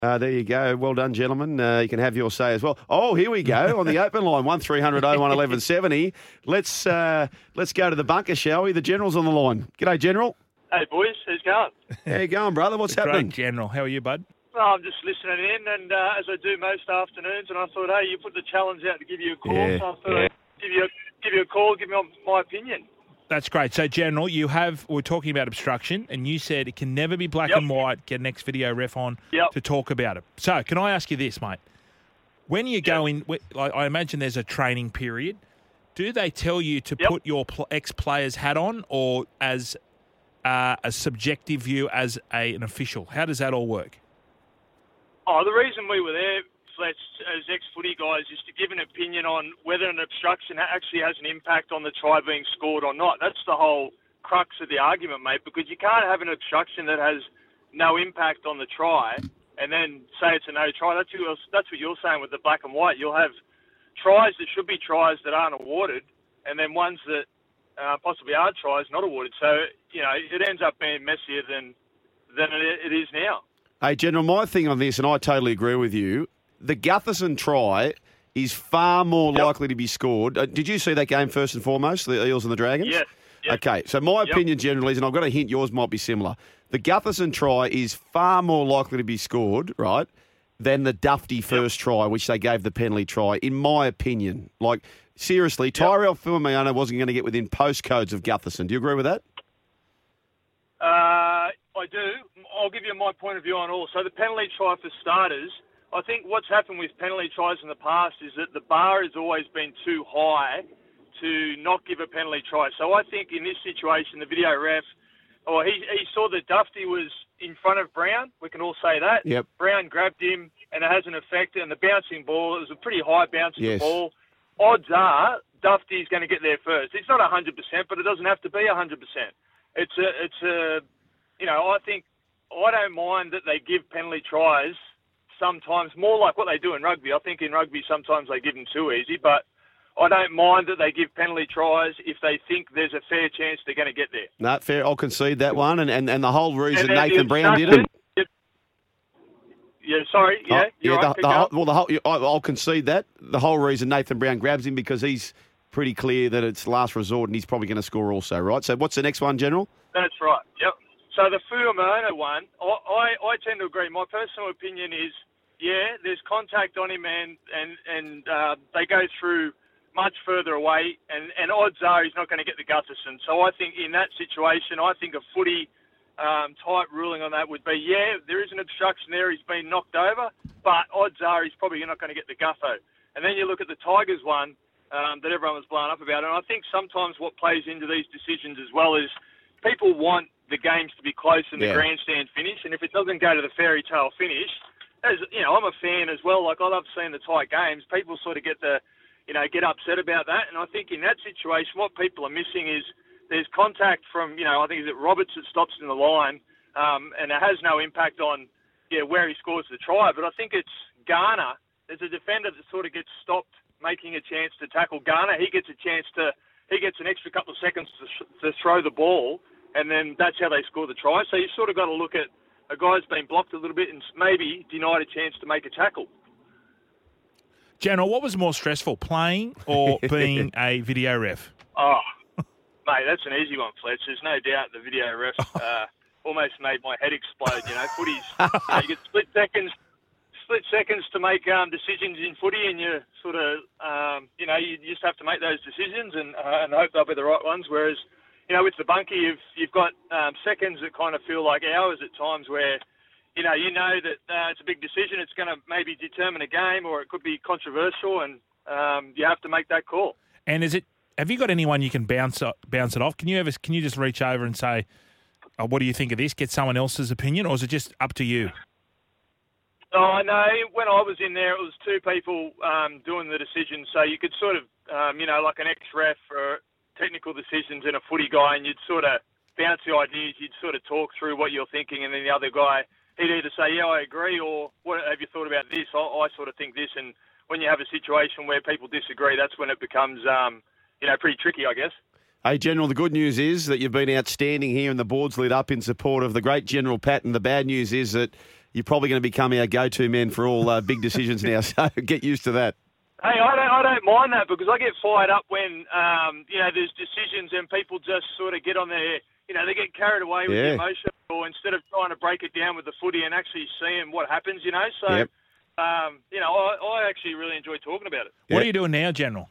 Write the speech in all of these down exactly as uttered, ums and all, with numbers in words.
Uh, there you go. Well done, gentlemen. Uh, you can have your say as well. Oh, here we go on the open line, one three hundred oh one eleven seventy. Let's uh, let's go to the bunker, shall we? The General's on the line. G'day, General. Hey, boys. How's it going? How you going, brother? What's happening? Great, General. How are you, bud? Well, I'm just listening in, and uh, as I do most afternoons, and I thought, hey, you put the challenge out to give you a call, Yeah, so I thought yeah. I'd give you a, give you a call, give me my opinion. That's great. So, General, you have, we're talking about obstruction, and you said it can never be black Yep. and white. Get an ex-video ref on Yep. to talk about it. So, can I ask you this, mate? When you go in, like, I imagine there's a training period. Do they tell you to Yep. put your pl- ex-player's hat on, or as uh, a subjective view as a, an official? How does that all work? Oh, the reason we were there, Fletch, as ex-footy guys, is to give an opinion on whether an obstruction actually has an impact on the try being scored or not. That's the whole crux of the argument, mate, because you can't have an obstruction that has no impact on the try and then say it's a no try. That's what you're, that's what you're saying with the black and white. You'll have tries that should be tries that aren't awarded, and then ones that uh, possibly are tries not awarded. So, you know, it ends up being messier than than it, it is now. Hey, General, my thing on this, and I totally agree with you, the Gutherson try is far more Yep. likely to be scored. Uh, did you see that game first and foremost, the Eels and the Dragons? Yes. Yep. Okay, so my Yep. opinion generally is, and I've got a hint yours might be similar, the Gutherson try is far more likely to be scored, right, than the Dufty first try, which they gave the penalty try, in my opinion. Like, seriously, Tyrell Fuimaono wasn't going to get within postcodes of Gutherson. Do you agree with that? Uh, I do. I'll give you my point of view on all. So the penalty try for starters, I think what's happened with penalty tries in the past is that the bar has always been too high to not give a penalty try. So I think in this situation, the video ref, or he, he saw that Dufty was in front of Brown. We can all say that. Yep. Brown grabbed him, and it has an effect. And the bouncing ball, it was a pretty high bouncing Yes. ball. Odds are Dufty's going to get there first. It's not one hundred percent, but it doesn't have to be one hundred percent. It's a, it's a, you know, I think, I don't mind that they give penalty tries sometimes, more like what they do in rugby. I think in rugby sometimes they give them too easy, but I don't mind that they give penalty tries if they think there's a fair chance they're going to get there. No, fair. I'll concede that one. And, and, and the whole reason And then Nathan the Brown did it. obstruction- Yeah, sorry, yeah. Oh, you're yeah, right, the, keep the whole, going. well, the whole, I- I'll concede that. The whole reason Nathan Brown grabs him because he's pretty clear that it's last resort and he's probably going to score also, right? So what's the next one, General? That's right, yep. So the Fuimaono one, I, I, I tend to agree. My personal opinion is, yeah, there's contact on him and, and, and uh, they go through much further away, and, and odds are he's not going to get the Gutherson. So I think in that situation, I think a footy um, type ruling on that would be, yeah, there is an obstruction there, he's been knocked over, but odds are he's probably not going to get the Gutho. And then you look at the Tigers one um, that everyone was blown up about, and I think sometimes what plays into these decisions as well is people want the games to be close in the Yeah. grandstand finish, and if it doesn't go to the fairy tale finish, as you know, I'm a fan as well. Like, I love seeing the tight games. People sort of get the, you know, get upset about that, and I think in that situation, what people are missing is there's contact from, you know, I think is it Roberts that stops in the line, um, and it has no impact on, yeah, where he scores the try. But I think it's Garner. There's a defender that sort of gets stopped making a chance to tackle Garner. He gets a chance to, he gets an extra couple of seconds to, to throw the ball, and then that's how they score the try. So you sort of got to look at a guy's been blocked a little bit and maybe denied a chance to make a tackle. General, what was more stressful, playing or being a video ref? Oh, mate, that's an easy one, Fletch. There's no doubt the video ref uh, almost made my head explode. You know, footy's, you, know, you get split seconds, split seconds to make um, decisions in footy, and you sort of, um, you know, you just have to make those decisions and, uh, and hope they'll be the right ones. Whereas, you know, with the bunker, you've you've got um, seconds that kind of feel like hours at times where, you know, you know that uh, it's a big decision. It's going to maybe determine a game, or it could be controversial, and um, you have to make that call. And is it? Have you got anyone you can bounce bounce it off? Can you ever? Can you just reach over and say, oh, "What do you think of this?" Get someone else's opinion, or is it just up to you? Oh, no, when I was in there, it was two people um, doing the decision, so you could sort of, um, you know, like an ex-ref for technical decisions and a footy guy, and you'd sort of bounce the ideas, you'd sort of talk through what you're thinking, and then the other guy, he'd either say, yeah, I agree, or what have you thought about this? I, I sort of think this, and when you have a situation where people disagree, that's when it becomes, um, you know, pretty tricky, I guess. Hey, General, the good news is that you've been outstanding here and the board's lit up in support of the great General Patton. The bad news is that you're probably going to become our go-to man for all uh, big decisions now. So get used to that. Hey, I don't, I don't mind that because I get fired up when, um, you know, there's decisions and people just sort of get on their, you know, they get carried away with Yeah. the emotion, or instead of trying to break it down with the footy and actually seeing what happens, you know. So, Yep. um, you know, I, I actually really enjoy talking about it. What Yeah. are you doing now, General?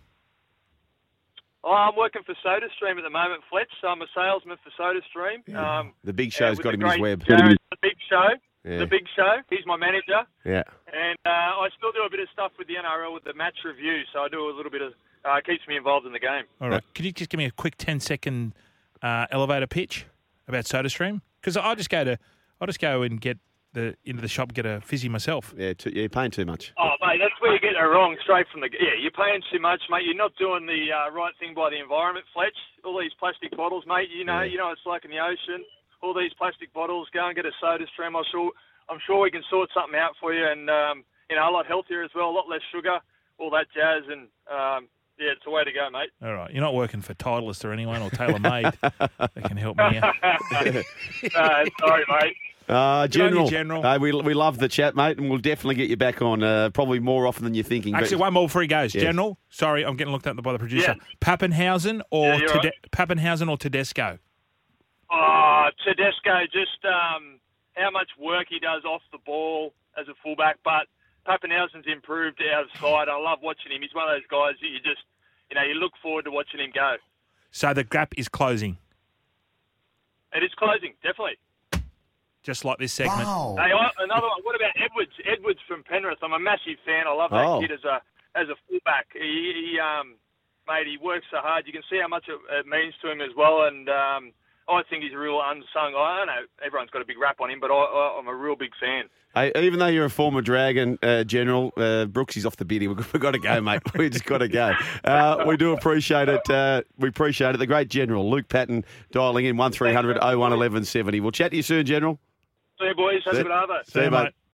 Oh, I'm working for SodaStream at the moment, Fletch. So I'm a salesman for SodaStream. Um, The big uh, show's with got the him in his great web. Jared, the Big Show. Yeah. The Big Show. He's my manager. Yeah. And uh, I still do a bit of stuff with the N R L with the match review. So I do a little bit of, uh, keeps me involved in the game. All right. Could you just give me a quick ten-second uh, elevator pitch about SodaStream? Because I'll just go to, I'll just go and get the into the shop and get a fizzy myself. Yeah, too, yeah, you're paying too much. Oh, mate, that's where you get it wrong straight from the... Yeah, you're paying too much, mate. You're not doing the uh, right thing by the environment, Fletch. All these plastic bottles, mate, you know, Yeah. you know what it's like in the ocean. All these plastic bottles, go and get a SodaStream. I'm sure, I'm sure we can sort something out for you, and, um, you know, a lot healthier as well, a lot less sugar, all that jazz, and, um, yeah, it's the way to go, mate. All right. You're not working for Titleist or anyone or TaylorMade that can help me out. uh, sorry, mate. Uh, Good on you, General, General. Uh, we, we love the chat, mate, and we'll definitely get you back on uh, probably more often than you're thinking. but- Actually, one more before he goes. Yes. General, sorry, I'm getting looked at by the producer. Yeah. Pappenhausen or Yeah, you're Tede- right. Pappenhausen or Tedesco? Oh, Tedesco, just um, how much work he does off the ball as a fullback, but Pappenhausen's improved outside. I love watching him. He's one of those guys that you just, you know, you look forward to watching him go. So the gap is closing, It is closing, definitely. just like this segment. Hey, I, another one. What about Edwards? Edwards from Penrith. I'm a massive fan. I love that Oh. kid as a as a fullback. He, he um, mate, he works so hard. You can see how much it, it means to him as well. And um, I think he's a real unsung. I don't know. Everyone's got a big rap on him, but I, I, I'm a real big fan. Hey, even though you're a former Dragon uh, General, uh, Brooksy's off the biddy. We've, we've got to go, mate. We've just got to go. Uh, we do appreciate it. Uh, we appreciate it. The great General, Luke Patton, dialing in one three hundred oh one eleven seventy. We'll chat to you soon, General. See you, boys. Have a good Arvo. See you, mate.